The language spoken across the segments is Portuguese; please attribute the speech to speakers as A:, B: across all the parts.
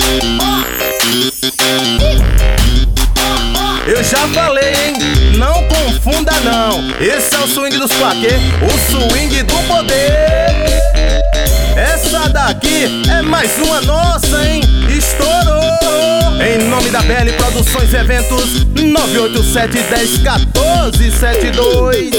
A: Eu já falei, hein? Não confunda não. Esse é o swing dos plaquê, o swing do poder. Essa daqui é mais uma nossa, hein? Estourou! Em nome da BL Produções e Eventos, 987-10-1472.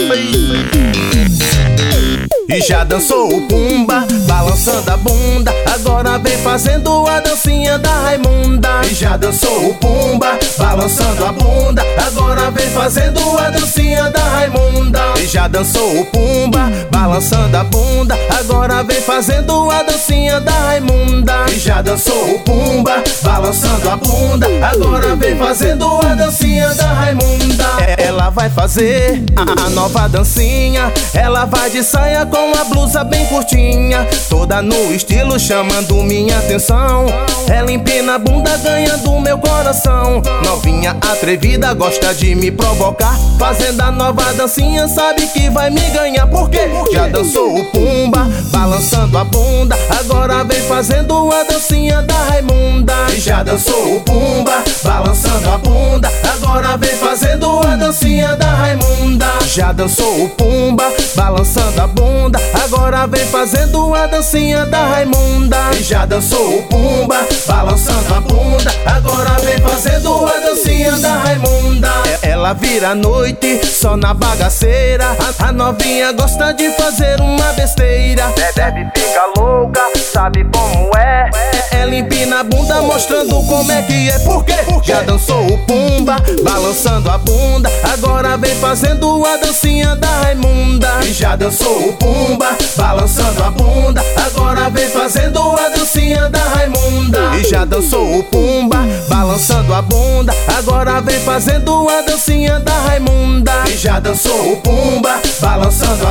A: E já dançou o Pumba, balançando a bunda. Agora vem fazendo a dancinha da Raimunda. E já dançou o Pumba, balançando a bunda. Agora vem fazendo a dancinha da Raimunda. E já dançou o Pumba, balançando a bunda. Agora vem fazendo a dancinha da Raimunda. E já dançou o Pumba, balançando a bunda. Agora vem fazendo a dancinha da Raimunda. Ela vai fazer a nova dancinha. Ela vai de saia com a blusa bem curtinha, toda no estilo chamando minha atenção. Ela empina a bunda ganhando meu coração. Novinha atrevida, gosta de me provocar. Fazendo a nova dancinha, sabe que vai me ganhar. Por quê? Já dançou o Pumba, balançando a bunda. Agora vem fazendo a dancinha da Raimunda. E já dançou o Pumba, balançando a bunda. Agora vem fazendo a dancinha da Raimunda. Já dançou o Pumba, balançando a bunda. Agora vem fazendo a dancinha da Raimunda. E já dançou o Pumba, balançando a bunda. Agora vem fazendo a dancinha da Raimunda. Ela vira a noite só na bagaceira. A novinha gosta de fazer uma besteira. Deve ficar louca, sabe como é. Ela empina a bunda mostrando como é que é. Por quê? Já dançou o Pumba, balançando a bunda. Agora vem fazendo a dancinha da Raimunda. E já dançou o Pumba, balançando a bunda. Agora vem fazendo a dancinha da Raimunda. E já dançou o Pumba, balançando a bunda. Agora vem fazendo a dancinha da Raimunda. E já dançou o Pumba, balançando